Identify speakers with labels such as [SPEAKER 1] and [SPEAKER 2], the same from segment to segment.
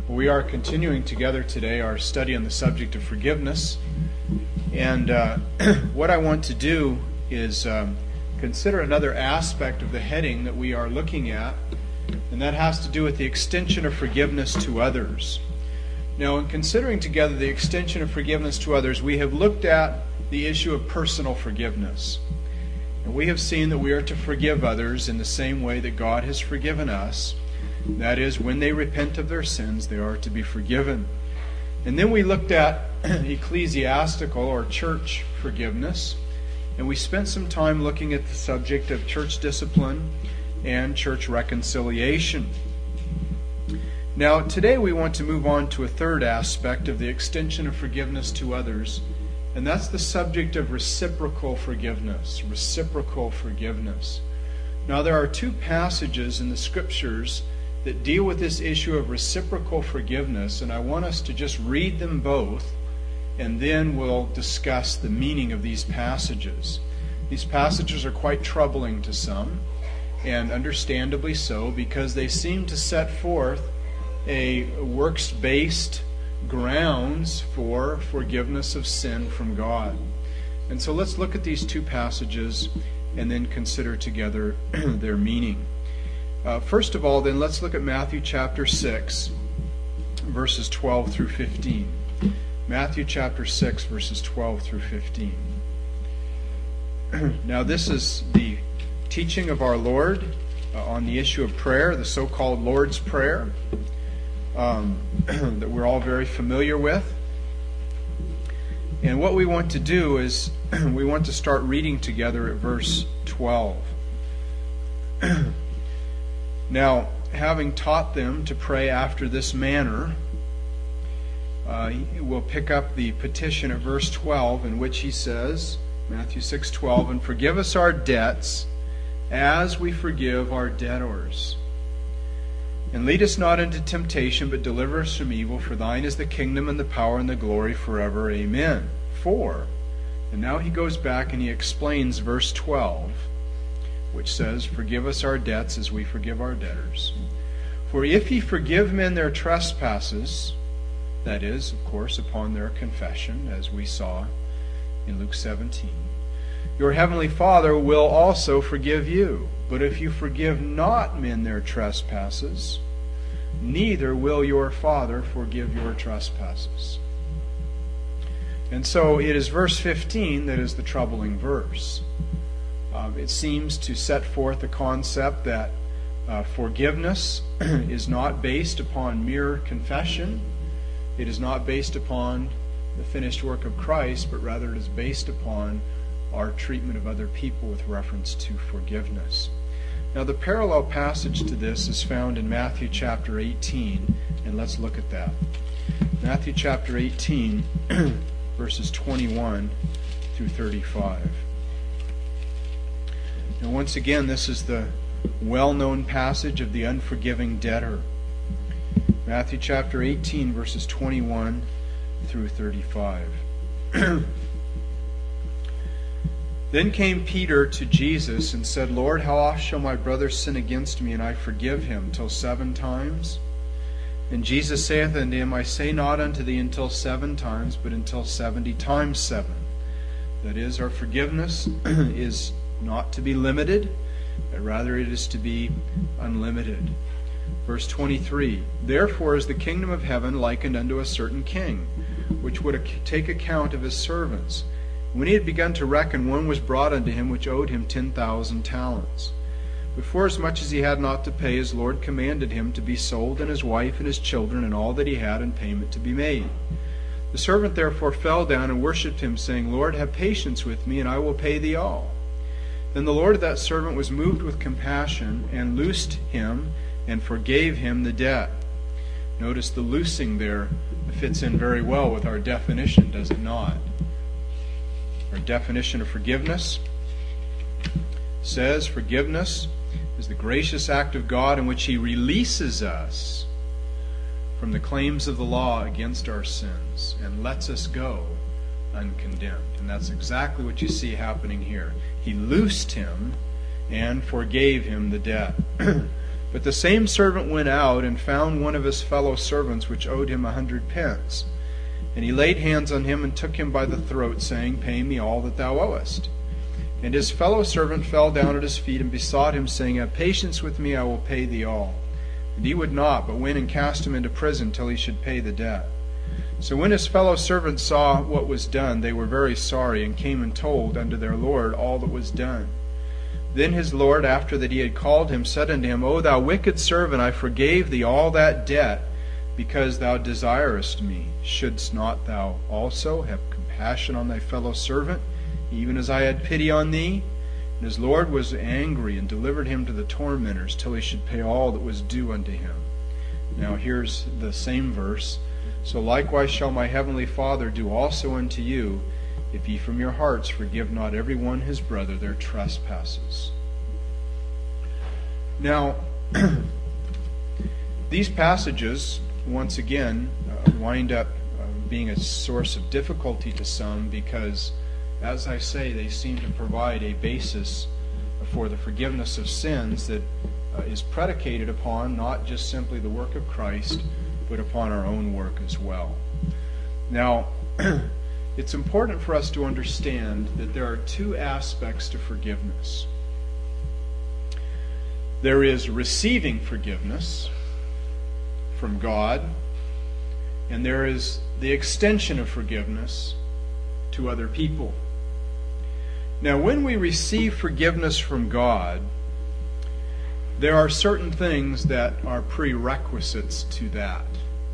[SPEAKER 1] We are continuing together today our study on the subject of forgiveness. And what I want to do is consider another aspect of the heading that we are looking at, and that has to do with the extension of forgiveness to others. Now, in considering together the extension of forgiveness to others, we have looked at the issue of personal forgiveness. And we have seen that we are to forgive others in the same way that God has forgiven us. That is, when they repent of their sins, they are to be forgiven. And then we looked at ecclesiastical or church forgiveness. And we spent some time looking at the subject of church discipline and church reconciliation. Now, today we want to move on to a third aspect of the extension of forgiveness to others. And that's the subject of reciprocal forgiveness. Reciprocal forgiveness. Now, there are two passages in the Scriptures that deal with this issue of reciprocal forgiveness, and I want us to just read them both, and then we'll discuss the meaning of these passages. These passages are quite troubling to some, and understandably so, because they seem to set forth a works-based grounds for forgiveness of sin from God. And so let's look at these two passages and then consider together their meaning. First of all, then, let's look at Matthew chapter 6, verses 12 through 15. Matthew chapter 6, verses 12 through 15. Now, this is the teaching of our Lord on the issue of prayer, the so-called Lord's Prayer, that we're all very familiar with. And what we want to do is we want to start reading together at verse 12. Now, having taught them to pray after this manner, we'll pick up the petition at verse 12, in which he says, Matthew 6:12, "And forgive us our debts as we forgive our debtors. And lead us not into temptation, but deliver us from evil. For thine is the kingdom and the power and the glory forever. Amen." And now he goes back and he explains verse 12, which says, "Forgive us our debts as we forgive our debtors. For if ye forgive men their trespasses," that is, of course, upon their confession, as we saw in Luke 17, "your heavenly Father will also forgive you. But if you forgive not men their trespasses, neither will your Father forgive your trespasses." And so it is verse 15 that is the troubling verse. It seems to set forth the concept that forgiveness is not based upon mere confession. It is not based upon the finished work of Christ, but rather it is based upon our treatment of other people with reference to forgiveness. Now, the parallel passage to this is found in Matthew chapter 18, and let's look at that. Matthew chapter 18, verses 21 through 35. Now, once again, this is the well-known passage of the unforgiving debtor. Matthew chapter 18, verses 21 through 35. "Then came Peter to Jesus and said, Lord, how oft shall my brother sin against me, and I forgive him? Till 7 times? And Jesus saith unto him, I say not unto thee until 7 times, but until 70 times 7. That is, our forgiveness is not to be limited, but rather it is to be unlimited. Verse 23, "Therefore is the kingdom of heaven likened unto a certain king, which would take account of his servants. When he had begun to reckon, one was brought unto him which owed him 10,000 talents. But forasmuch as he had not to pay, his Lord commanded him to be sold, and his wife and his children, and all that he had, and payment to be made. The servant therefore fell down and worshipped him, saying, Lord, have patience with me, and I will pay thee all. Then the Lord of that servant was moved with compassion, and loosed him, and forgave him the debt." Notice the loosing there fits in very well with our definition, does it not? Our definition of forgiveness says forgiveness is the gracious act of God in which he releases us from the claims of the law against our sins and lets us go uncondemned. And that's exactly what you see happening here. He loosed him and forgave him the debt. But the same servant went out and found one of his fellow servants which owed him 100 pence. And he laid hands on him and took him by the throat, saying, Pay me all that thou owest. And his fellow servant fell down at his feet and besought him, saying, Have patience with me, I will pay thee all. And he would not, but went and cast him into prison till he should pay the debt. So when his fellow servants saw what was done, they were very sorry, and came and told unto their Lord all that was done. Then his Lord, after that he had called him, said unto him, O thou wicked servant, I forgave thee all that debt, because thou desirest me. Shouldst not thou also have compassion on thy fellow servant, even as I had pity on thee? And his Lord was angry, and delivered him to the tormentors, till he should pay all that was due unto him. Now here's the same verse. So likewise shall my heavenly Father do also unto you, if ye from your hearts forgive not every one his brother their trespasses. Now, these passages, once again, wind up being a source of difficulty to some because, as I say, they seem to provide a basis for the forgiveness of sins that is predicated upon not just simply the work of Christ, but upon our own work as well. Now, it's important for us to understand that there are two aspects to forgiveness. There is receiving forgiveness from God, and there is the extension of forgiveness to other people. Now, when we receive forgiveness from God, there are certain things that are prerequisites to that.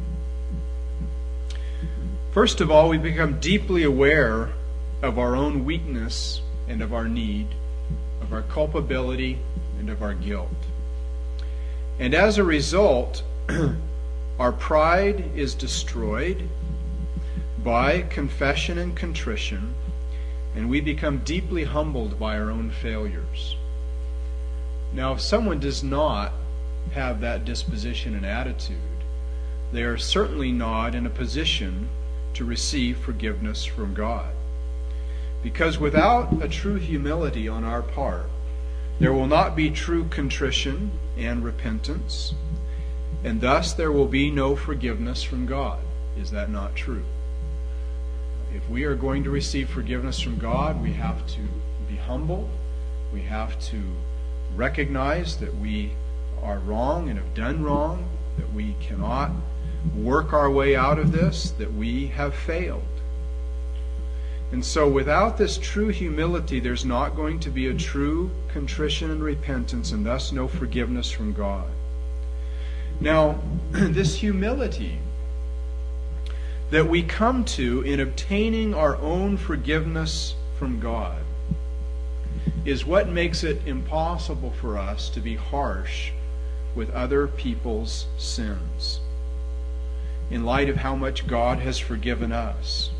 [SPEAKER 1] First of all, we become deeply aware of our own weakness and of our need, of our culpability and of our guilt. And as a result, our pride is destroyed by confession and contrition, and we become deeply humbled by our own failures. Now, if someone does not have that disposition and attitude, they are certainly not in a position to receive forgiveness from God. Because without a true humility on our part, there will not be true contrition and repentance, and thus there will be no forgiveness from God. Is that not true? If we are going to receive forgiveness from God, we have to be humble. We have to recognize that we are wrong and have done wrong, that we cannot work our way out of this, that we have failed. And so without this true humility, there's not going to be a true contrition and repentance, and thus no forgiveness from God. Now, this humility that we come to in obtaining our own forgiveness from God is what makes it impossible for us to be harsh with other people's sins in light of how much God has forgiven us.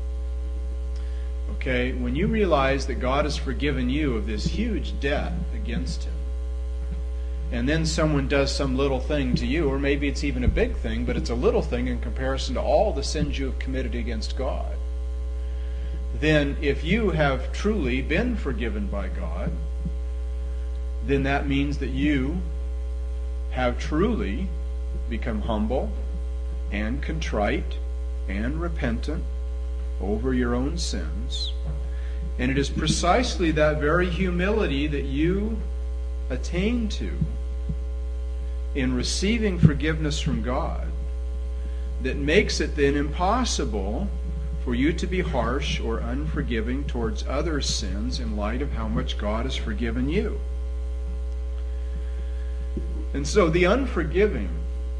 [SPEAKER 1] Okay, when you realize that God has forgiven you of this huge debt against Him, and then someone does some little thing to you, or maybe it's even a big thing, but it's a little thing in comparison to all the sins you have committed against God, then if you have truly been forgiven by God, then that means that you have truly become humble and contrite and repentant over your own sins. And it is precisely that very humility that you attain to in receiving forgiveness from God that makes it then impossible for you to be harsh or unforgiving towards others' sins in light of how much God has forgiven you. And so the unforgiving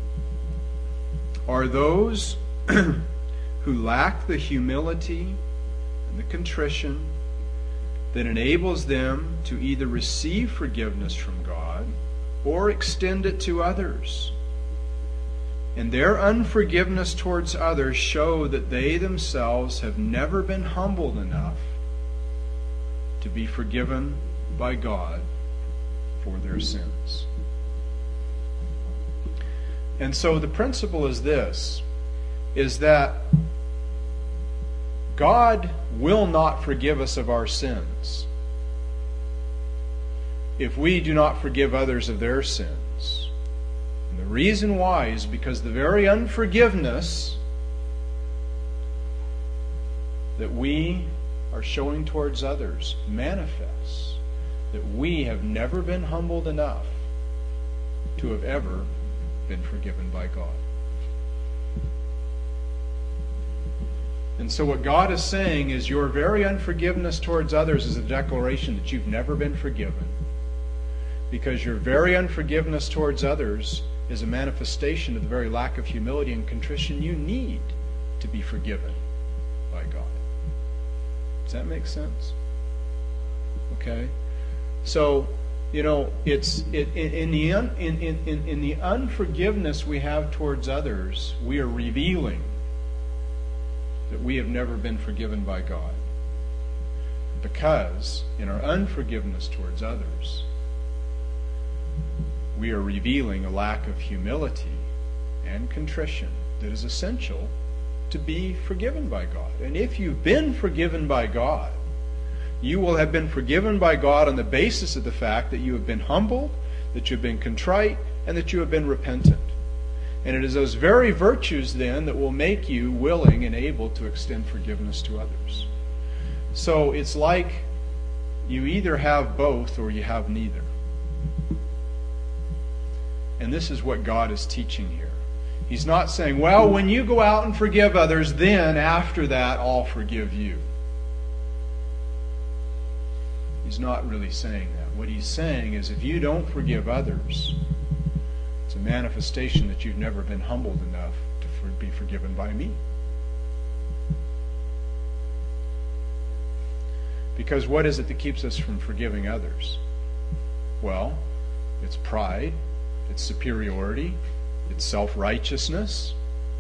[SPEAKER 1] are those who lack the humility and the contrition that enables them to either receive forgiveness from God or extend it to others. And their unforgiveness towards others show that they themselves have never been humbled enough to be forgiven by God for their sins. And so the principle is this, is that God will not forgive us of our sins if we do not forgive others of their sins. And the reason why is because the very unforgiveness that we are showing towards others manifests that we have never been humbled enough to have ever been forgiven by God. And so what God is saying is your very unforgiveness towards others is a declaration that you've never been forgiven. Because your very unforgiveness towards others is a manifestation of the very lack of humility and contrition you need to be forgiven by God. Does that make sense? Okay? So, it's in the unforgiveness we have towards others, we are revealing that we have never been forgiven by God. Because in our unforgiveness towards others, we are revealing a lack of humility and contrition that is essential to be forgiven by God. And if you've been forgiven by God, you will have been forgiven by God on the basis of the fact that you have been humbled, that you've been contrite, and that you have been repentant. And it is those very virtues then that will make you willing and able to extend forgiveness to others. So it's like you either have both or you have neither. And this is what God is teaching here. He's not saying, well, when you go out and forgive others, then after that I'll forgive you. He's not really saying that. What he's saying is if you don't forgive others, it's a manifestation that you've never been humbled enough to be forgiven by me. Because what is it that keeps us from forgiving others? Well, it's pride, it's superiority, it's self-righteousness,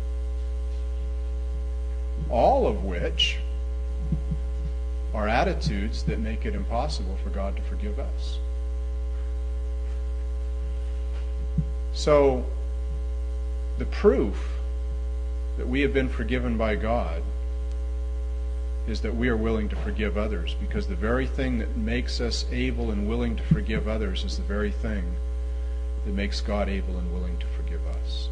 [SPEAKER 1] all of which are attitudes that make it impossible for God to forgive us. So, the proof that we have been forgiven by God is that we are willing to forgive others, because the very thing that makes us able and willing to forgive others is the very thing that makes God able and willing to forgive us.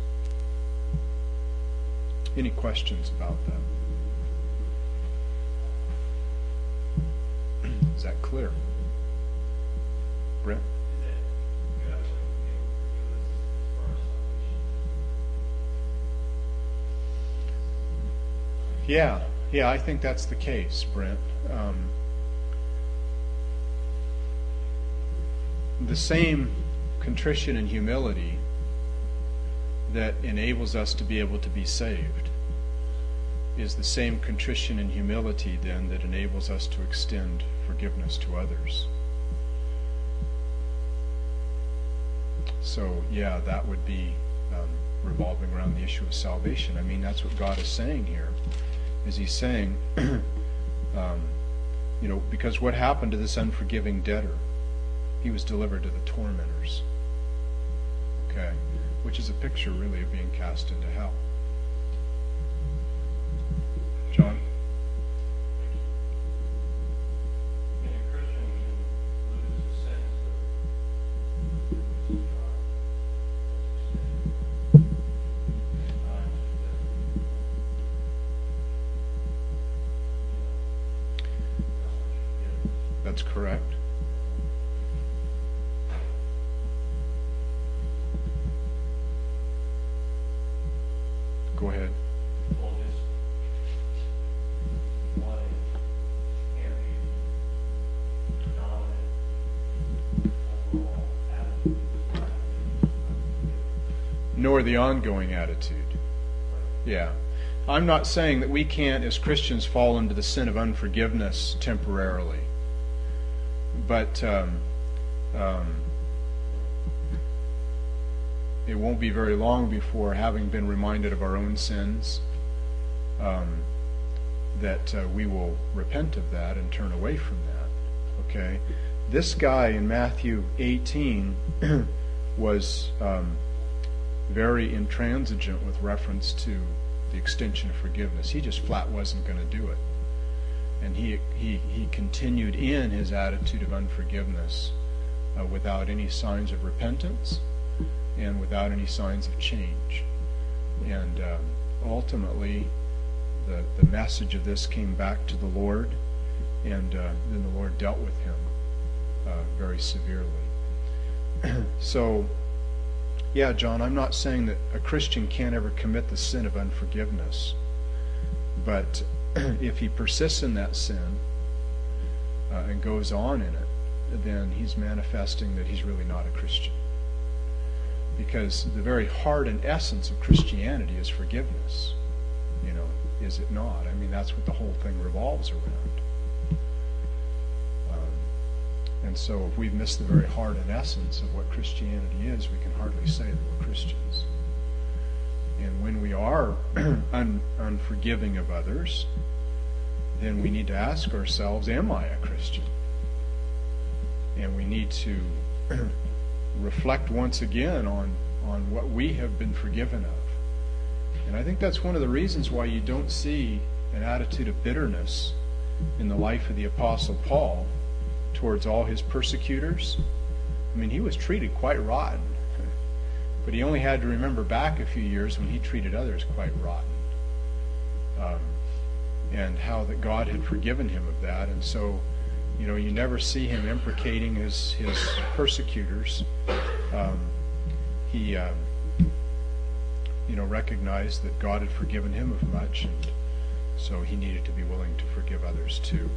[SPEAKER 1] Any questions about that? Is that clear? Brent? Yeah, I think that's the case, Brent. The same contrition and humility that enables us to be able to be saved is the same contrition and humility then that enables us to extend forgiveness to others. So, yeah, that would be revolving around the issue of salvation. I mean, that's what God is saying here. Is he's saying, because what happened to this unforgiving debtor? He was delivered to the tormentors. Okay? Which is a picture, really, of being cast into hell. John? That's correct. Go ahead. Nor the ongoing attitude. Yeah. I'm not saying that we can't, as Christians, fall into the sin of unforgiveness temporarily. But it won't be very long before, having been reminded of our own sins, that we will repent of that and turn away from that. Okay? This guy in Matthew 18 was very intransigent with reference to the extension of forgiveness. He just flat wasn't going to do it. And he continued in his attitude of unforgiveness without any signs of repentance and without any signs of change. And ultimately, the message of this came back to the Lord, and then the Lord dealt with him very severely. So, yeah, John, I'm not saying that a Christian can't ever commit the sin of unforgiveness, but if he persists in that sin and goes on in it, then he's manifesting that he's really not a Christian. Because the very heart and essence of Christianity is forgiveness. Is it not? I mean, that's what the whole thing revolves around. And so if we've missed the very heart and essence of what Christianity is, we can hardly say that we're Christians. And when we are unforgiving of others, then we need to ask ourselves, am I a Christian? And we need to reflect once again on what we have been forgiven of. And I think that's one of the reasons why you don't see an attitude of bitterness in the life of the Apostle Paul towards all his persecutors. I mean, he was treated quite rotten. But he only had to remember back a few years when he treated others quite rotten. And how that God had forgiven him of that. And so, you never see him imprecating his persecutors. He recognized that God had forgiven him of much, and so he needed to be willing to forgive others too.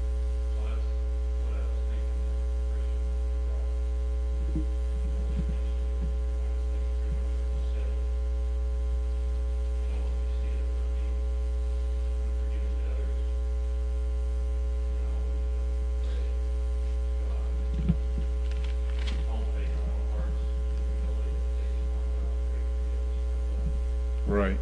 [SPEAKER 1] Right.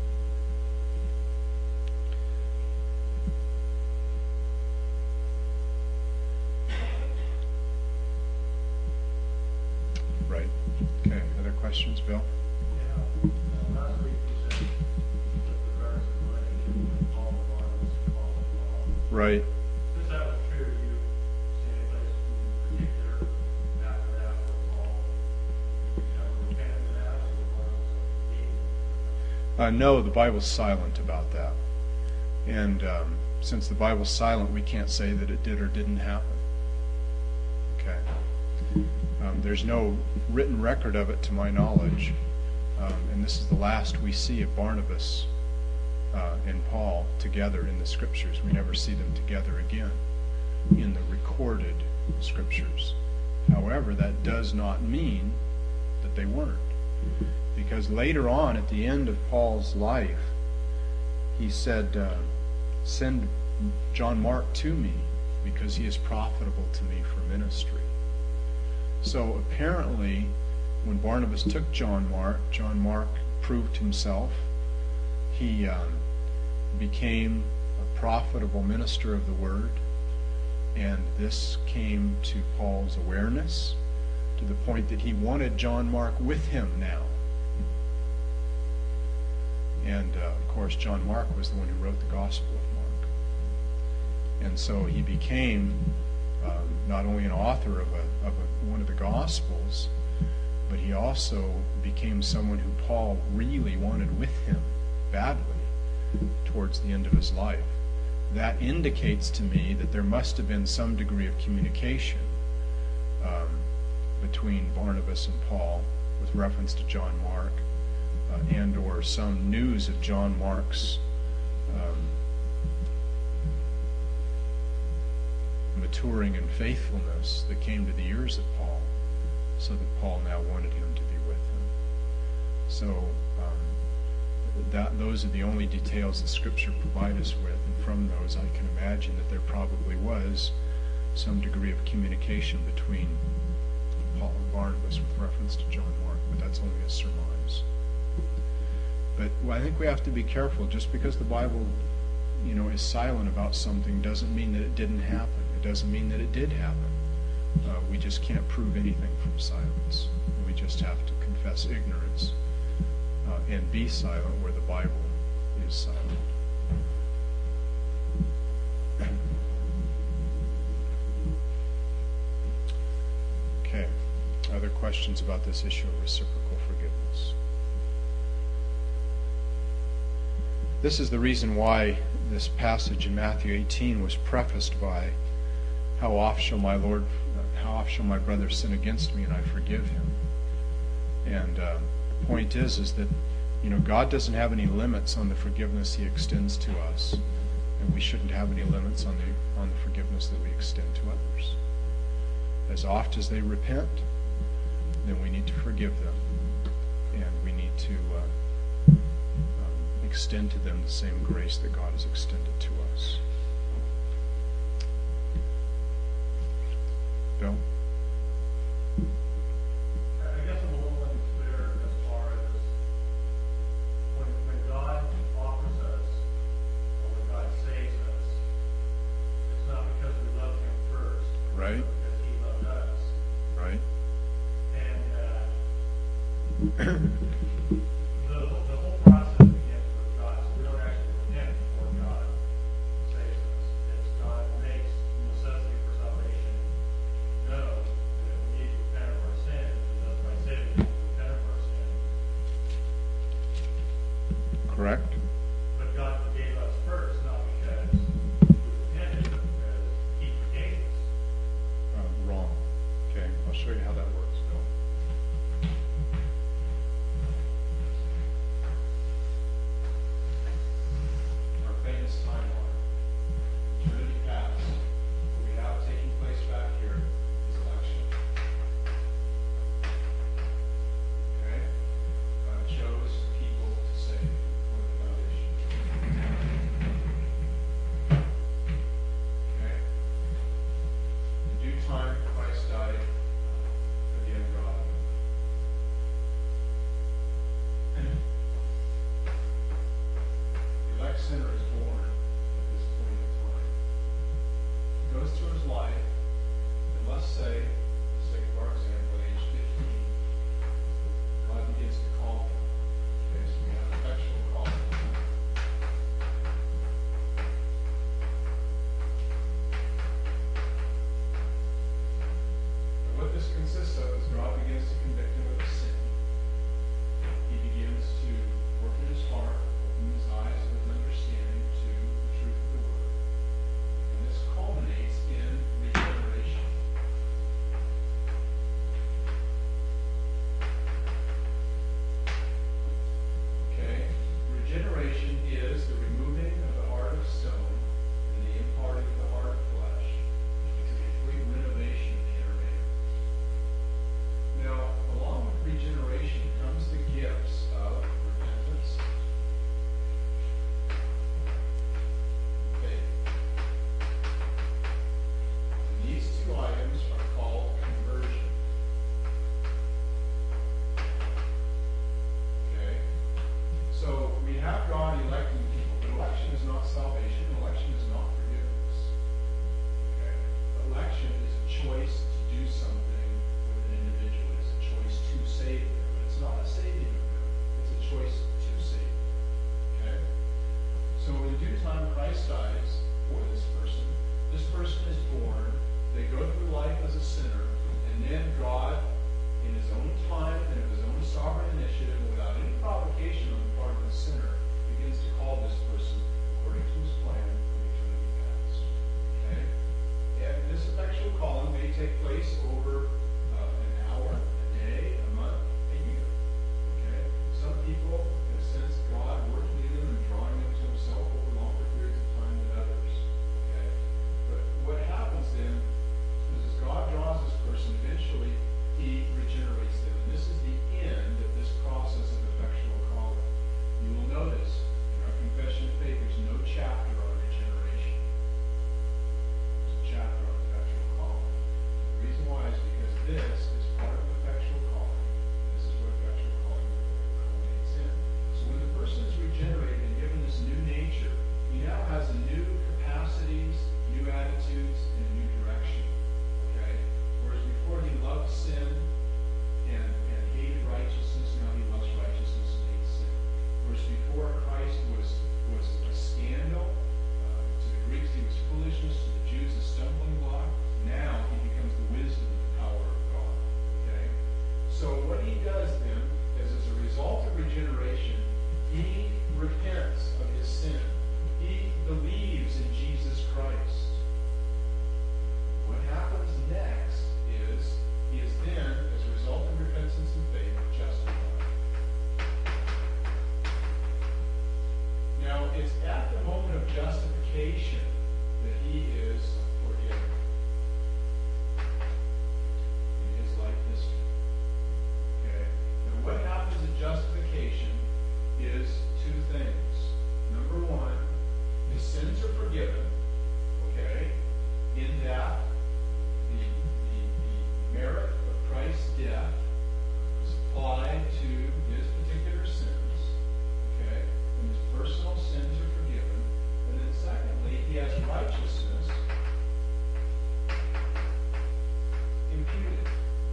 [SPEAKER 1] Right. Okay. Other questions, Bill?
[SPEAKER 2] Yeah. Last week you said with regards to the relationship with Paul and Barnabas and Paul and Paul.
[SPEAKER 1] Right.
[SPEAKER 2] Since that was true, do you see any place in particular after that where Paul ever repented of that, or Barnabas?
[SPEAKER 1] No, the Bible's silent about that. And since the Bible's silent, we can't say that it did or didn't happen. Okay. There's no written record of it to my knowledge. And this is the last we see of Barnabas and Paul together in the Scriptures. We never see them together again in the recorded Scriptures. However, that does not mean that they weren't. Because later on, at the end of Paul's life, he said, send John Mark to me, because he is profitable to me for ministry. So apparently, when Barnabas took John Mark proved himself. He became a profitable minister of the Word, and this came to Paul's awareness to the point that he wanted John Mark with him now. And of course, John Mark was the one who wrote the Gospel of Mark. And so he became not only an author of one of the Gospels, but he also became someone who Paul really wanted with him badly towards the end of his life. That indicates to me that there must have been some degree of communication between Barnabas and Paul with reference to John Mark, and or some news of John Mark's maturing in faithfulness that came to the ears of Paul, so that Paul now wanted him to be with him. So those are the only details that Scripture provides us with, and from those I can imagine that there probably was some degree of communication between Paul and Barnabas with reference to John Mark, but that's only a surmise. But I think we have to be careful. Just because the Bible, is silent about something doesn't mean that it didn't happen. It doesn't mean that it did happen. We just can't prove anything from silence. We just have to confess ignorance and be silent where the Bible is silent. Okay. Other questions about this issue of reciprocal forgiveness? This is the reason why this passage in Matthew 18 was prefaced by, how oft shall my brother sin against me and I forgive him? And the point is that God doesn't have any limits on the forgiveness He extends to us, and we shouldn't have any limits on the forgiveness that we extend to others. As oft as they repent, then we need to forgive them, and we need to extend to them the same grace that God has extended to us. Bill?
[SPEAKER 2] I guess I'm a little unclear as far as when God offers us, or when God saves us, it's not because we love Him first,
[SPEAKER 1] Right.
[SPEAKER 2] but because He loved us.
[SPEAKER 1] Right?
[SPEAKER 2] And the whole process begins with God, so we don't actually repent before God saves us. It's God makes the necessity for salvation known, that we need to repent of our sins, and thus by saving us, we repent of our sins.
[SPEAKER 1] Correct?
[SPEAKER 2] But God forgave us first, not because we repented, but because He forgave us.
[SPEAKER 1] Wrong. Okay, I'll show you how that works, Bill. Our famous timeline. Eternity past. What we have taking place back here is election. Okay? God chose people to save before the foundation. Okay? In due time, Christ died for the ungodly. The elect sinner is born at this point in time. He goes through his life, and let's say, for the sake of our example, at age 15, God begins to call him. Okay, so we have effectual calling. And what this consists of is God begins to convict him of his sin. He begins to work in his heart, open his eyes with understanding to the truth of the Word. And this culminates in regeneration. Okay? Regeneration is the removing of the heart of stone and the imparting of the heart of flesh. It's a complete renovation of the inner man. Now, along with regeneration comes the gifts of repentance, faith. And these two items are called conversion. Okay? So we have God electing people, but election is not salvation. Election is not forgiveness. Okay? Election is a choice to do something with an individual. It's a choice to save them. But it's not a saving of them. It's a choice to save them. Okay? So in due time, Christ dies for this person. This person is born. They go through life as a sinner. And then God, in His own time and of His own sovereign initiative, and without any provocation on the part of the sinner, begins to call this person according to His plan from eternity past. Okay? And this effectual calling may take place over an hour, a day, a month, a year. Okay? Some people have sensed God working in them and drawing them to Himself over longer periods of time than others. Okay? But what happens then is as God draws this person, eventually moment of justification that he is forgiven in his life history. Okay? Now what happens at justification is two things. Number one, his sins are forgiven, okay, in that the merit of Christ's death is applied to his particular sins, okay, and his personal sins are forgiven. And then secondly, he has righteousness imputed.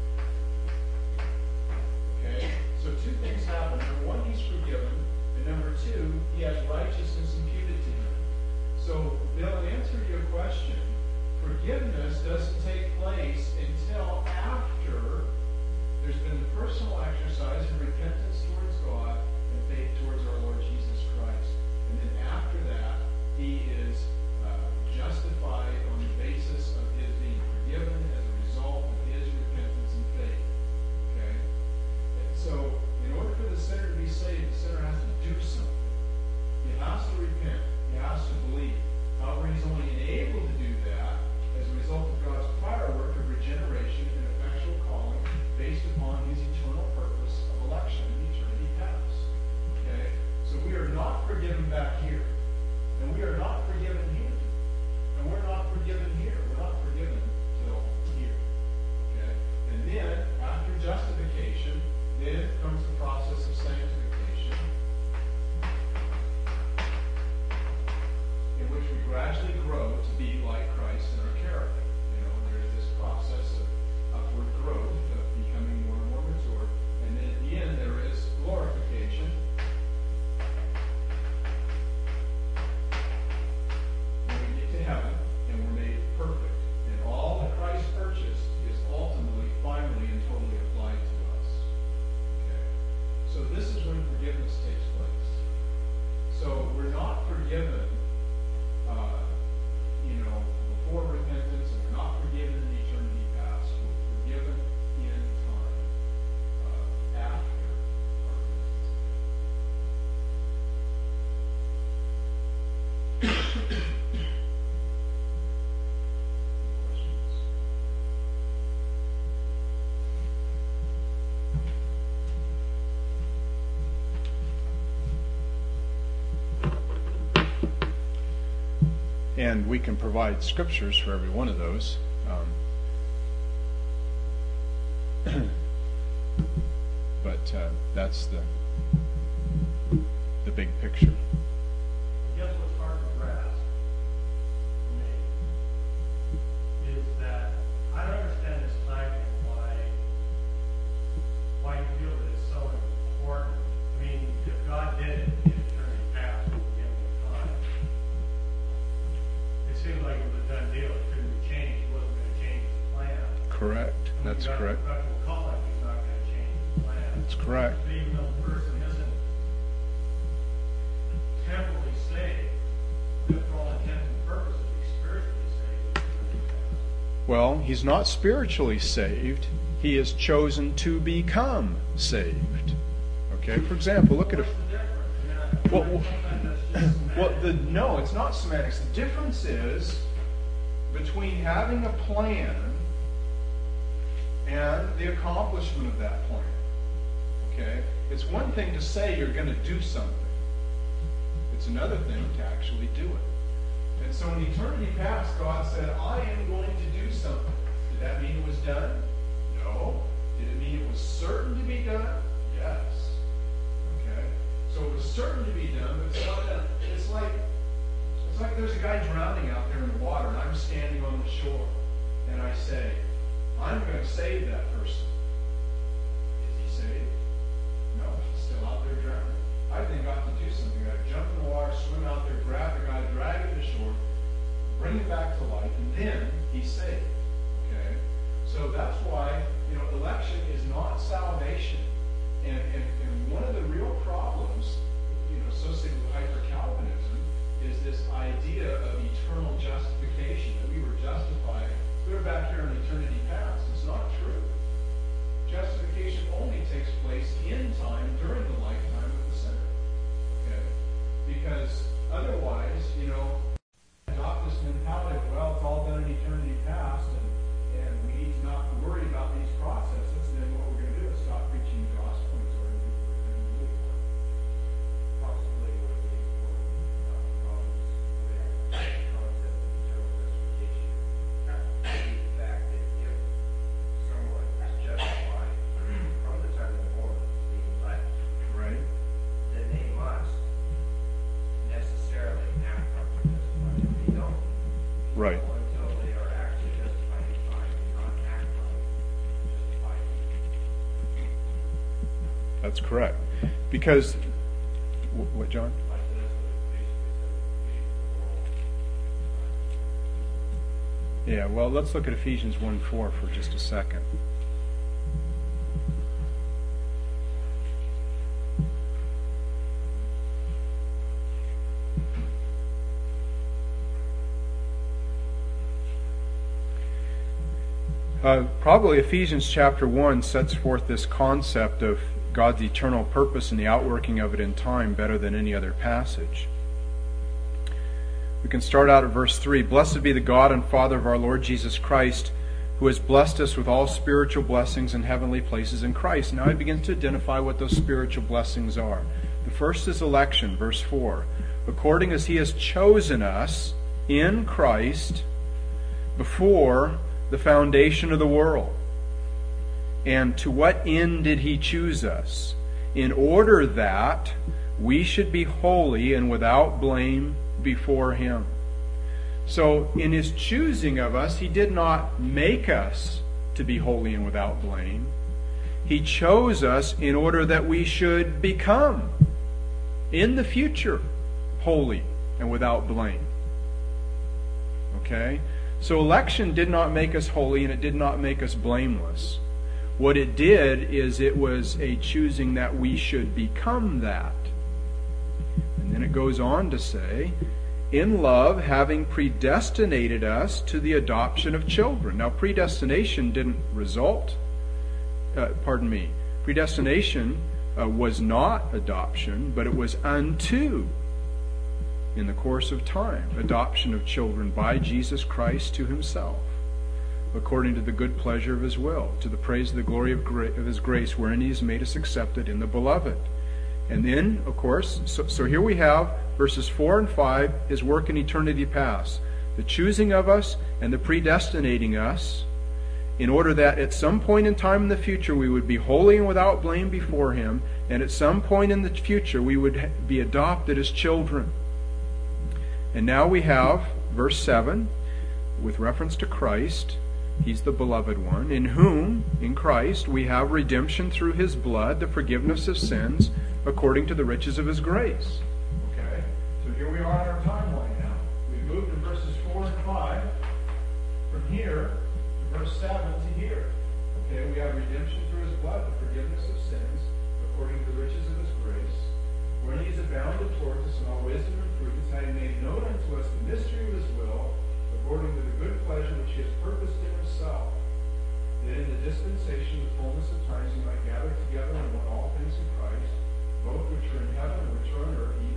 [SPEAKER 1] Okay? So two things happen. Number one, he's forgiven. And number two, he has righteousness imputed to him. So, Bill, in answer to your question, forgiveness doesn't take place until after there's been the personal exercise of repentance towards God and faith towards our Lord Jesus Christ. And then after that, he is justified on the basis of his being forgiven as a result of his repentance and faith. Okay? And so, in order for the sinner to be saved, the sinner has to do something. He has to repent. He has to believe. However, he's only enabled to do that as a result of God's prior work of regeneration and effectual calling based upon his eternal purpose of election in eternity past. Okay? So we are not forgiven back here. And we are not forgiven here. And we're not forgiven here. We're not forgiven till here. Okay? And then, after justification, then comes the process of sanctification, in which we gradually grow to be like Christ in our character. You know, there's this process of upward growth, of becoming more and more mature. And then at the end, there is glorification. When we get to heaven, and we're made perfect. And all that Christ purchased is ultimately, finally, and totally applied to us. Okay? So this is when forgiveness takes place. So we're not forgiven before repentance, and we're not forgiven in eternity past. We're forgiven in time after our repentance. Questions? And we can provide scriptures for every one of those. But that's the big picture.
[SPEAKER 2] I guess what's hard to grasp for me is that I don't understand this timing, why you feel that it's so important. I mean, if God did it in eternity past at the beginning of time, it seemed like it was a done deal. It couldn't be changed. It wasn't going to change the plan.
[SPEAKER 1] Correct. That's correct.
[SPEAKER 2] Perpetual calling, he's not going to change the plan.
[SPEAKER 1] That's correct.
[SPEAKER 2] But even though the person isn't temporally saved, but for all intents and purposes, he's spiritually saved.
[SPEAKER 1] Well, he's not spiritually saved. He is chosen to become saved. Okay, for example, look at a... No, it's not semantics. The difference is between having a plan and the accomplishment of that plan. Okay? It's one thing to say you're going to do something. It's another thing to actually do it. And so in eternity past, God said, I am going to do something. Did that mean it was done? No. Did it mean it was certain to be done? Yes. Okay? So it was certain to be done, but it's not done. It's like there's a guy drowning out there in the water, and I'm standing on the shore, and I say, I'm going to save that person. Is he saved? No, he's still out there drowning. I then got to do something. I got to jump in the water, swim out there, grab the guy, drag him to shore, bring him back to life, and then he's saved. Okay? So that's why, election is not salvation. And one of the real problems, associated with hyper-Calvinism is this idea of eternal justification, that we were justified. We're back here in eternity past. It's not true. Justification only takes place in time during the lifetime of the sinner. Okay? Because otherwise, adopt this mentality of, well, it's all done in eternity past, and we need to not worry about these processes, and then what we're going to do is stop preaching the gospel and sort of
[SPEAKER 3] Possibly what the problems with the concept of eternal justification would be the fact that if someone is justified from the time they're born, the elect,
[SPEAKER 1] right?
[SPEAKER 3] then they must necessarily act like they're justified. If they don't,
[SPEAKER 1] Right.
[SPEAKER 3] until they are actually justified in time, do not act like justified.
[SPEAKER 1] That's correct. Because, what, John?
[SPEAKER 3] Like that's what it basically says.
[SPEAKER 1] Yeah, well, let's look at Ephesians 1:4 for just a second. Probably Ephesians chapter 1 sets forth this concept of God's eternal purpose and the outworking of it in time better than any other passage. We can start out at verse 3. Blessed be the God and Father of our Lord Jesus Christ, who has blessed us with all spiritual blessings in heavenly places in Christ. Now he begins to identify what those spiritual blessings are. The first is election, verse 4. According as he has chosen us in Christ before the foundation of the world. And to what end did he choose us? In order that we should be holy and without blame before him. So in his choosing of us, he did not make us to be holy and without blame. He chose us in order that we should become, in the future, holy and without blame. Okay? So election did not make us holy and it did not make us blameless. What it did is it was a choosing that we should become that. And then it goes on to say, in love, having predestinated us to the adoption of children. Now, predestination didn't result, predestination was not adoption, but it was unto, in the course of time, adoption of children by Jesus Christ to himself, according to the good pleasure of his will, to the praise of the glory of his grace, wherein he has made us accepted in the beloved. And then, of course, so here we have verses 4 and 5, his work in eternity past, the choosing of us and the predestinating us, in order that at some point in time in the future we would be holy and without blame before him, and at some point in the future we would be adopted as children. And now we have verse 7, with reference to Christ. He's the beloved one, in whom, in Christ, we have redemption through his blood, the forgiveness of sins, according to the riches of his grace. Okay? So here we are in our timeline now. We've moved to verses 4 and 5. From here to verse 7 to here. Okay? We have redemption through his blood, the forgiveness of sins, according to the riches of his grace, wherein he has abounded towards us in all wisdom and prudence, having made known unto us the mystery of his will, according to the good pleasure which he has purposed in himself, that in the dispensation of the fullness of times he might gather together in one all things in Christ, both which are in heaven and which are on earth,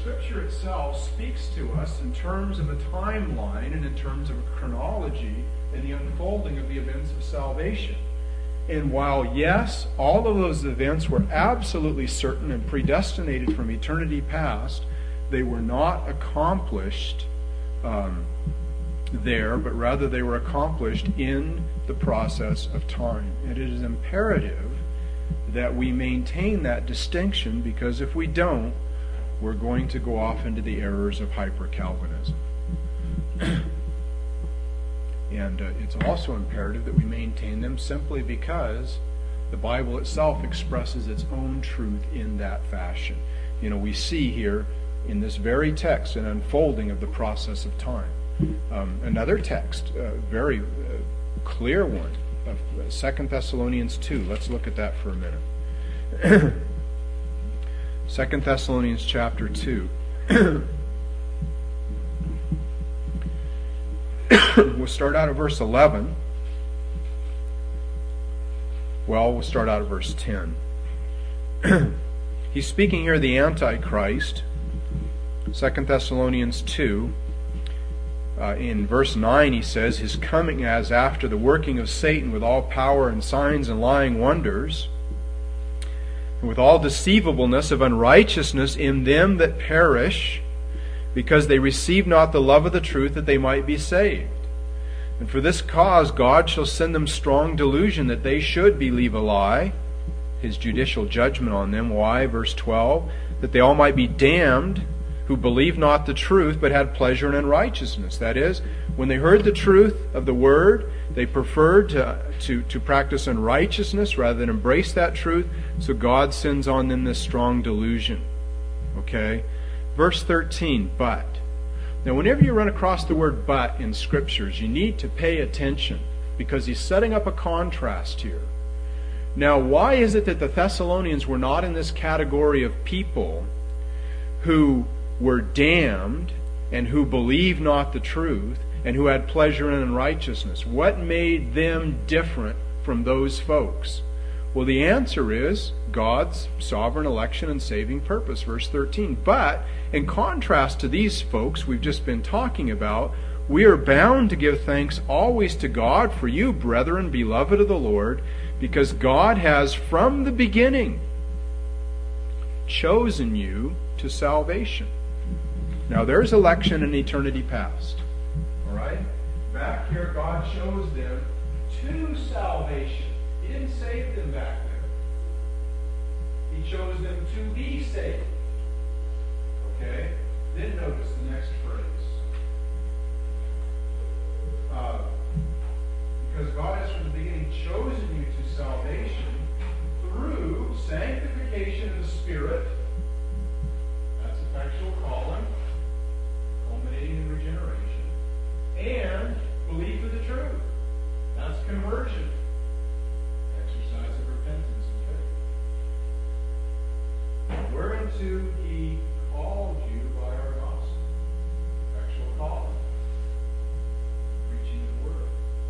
[SPEAKER 1] Scripture itself speaks to us in terms of a timeline and in terms of a chronology and the unfolding of the events of salvation. And while, yes, all of those events were absolutely certain and predestinated from eternity past, they were not accomplished there, but rather they were accomplished in the process of time. And it is imperative that we maintain that distinction, because if we don't, we're going to go off into the errors of hyper-Calvinism. And it's also imperative that we maintain them simply because the Bible itself expresses its own truth in that fashion. You know, we see here in this very text an unfolding of the process of time. Another text, a very clear one, of 2 Thessalonians 2. Let's look at that for a minute. 2 Thessalonians chapter 2. We'll start out at verse 11. Well, we'll start out at verse 10. He's speaking here of the Antichrist. 2 Thessalonians 2. In verse 9 he says, His coming as after the working of Satan with all power and signs and lying wonders, and with all deceivableness of unrighteousness in them that perish, because they receive not the love of the truth, that they might be saved. And for this cause God shall send them strong delusion, that they should believe a lie, His judicial judgment on them. Why? Verse 12, that they all might be damned, who believed not the truth, but had pleasure in unrighteousness. That is, when they heard the truth of the Word, they preferred to practice unrighteousness rather than embrace that truth, so God sends on them this strong delusion. Okay? Verse 13, but. Now, whenever you run across the word but in Scriptures, you need to pay attention, because he's setting up a contrast here. Now, why is it that the Thessalonians were not in this category of people who were damned and who believed not the truth and who had pleasure in unrighteousness? What made them different from those folks? Well, the answer is God's sovereign election and saving purpose. Verse 13. But in contrast to these folks we've just been talking about, we are bound to give thanks always to God for you, brethren, beloved of the Lord, because God has from the beginning chosen you to salvation. Now, there's election in eternity past. All right? Back here, God chose them to salvation. He didn't save them back then. He chose them to be saved. Okay? Then notice the next phrase. Because God has from the beginning chosen you to salvation through sanctification of the Spirit. That's effectual calling, culminating in regeneration, and belief of the truth. That's conversion, exercise of repentance and faith. Whereunto He called you by our gospel, effectual calling, preaching the word,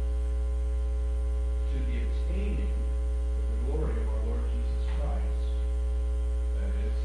[SPEAKER 1] to the attaining of the glory of our Lord Jesus Christ. That is,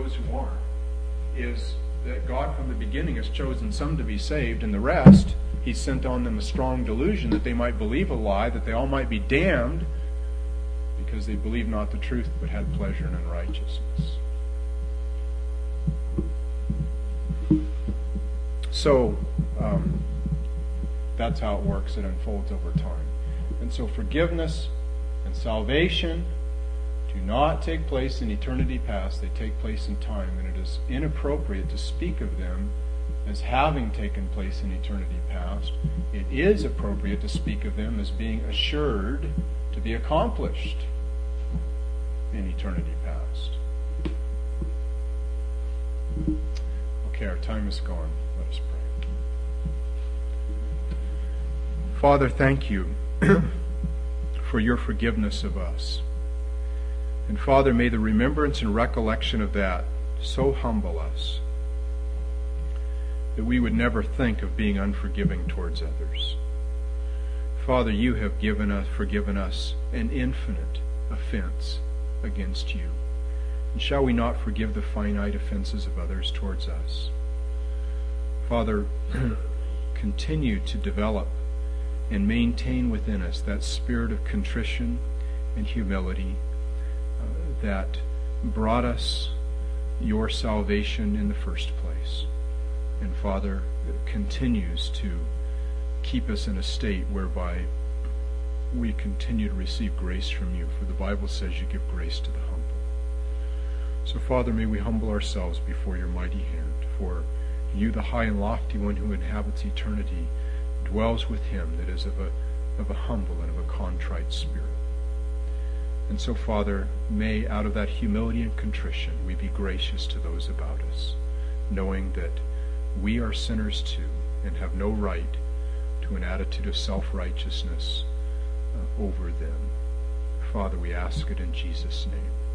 [SPEAKER 1] those who aren't is that God from the beginning has chosen some to be saved, and the rest He sent on them a strong delusion that they might believe a lie, that they all might be damned, because they believed not the truth but had pleasure in unrighteousness. So that's how it works. It unfolds over time. And so forgiveness and salvation do not take place in eternity past. They take place in time, and it is inappropriate to speak of them as having taken place in eternity past. It is appropriate to speak of them as being assured to be accomplished in eternity past. Okay, our time is gone. Let us pray. Father, thank you for your forgiveness of us. And Father, may the remembrance and recollection of that so humble us that we would never think of being unforgiving towards others. Father, you have forgiven us an infinite offense against you. And shall we not forgive the finite offenses of others towards us? Father, continue to develop and maintain within us that spirit of contrition and humility that brought us your salvation in the first place. And Father, it continues to keep us in a state whereby we continue to receive grace from you. For the Bible says you give grace to the humble. So Father, may we humble ourselves before your mighty hand. For you, the high and lofty one who inhabits eternity, dwells with him that is of a humble and of a contrite spirit. And so, Father, may out of that humility and contrition we be gracious to those about us, knowing that we are sinners too and have no right to an attitude of self-righteousness over them. Father, we ask it in Jesus' name.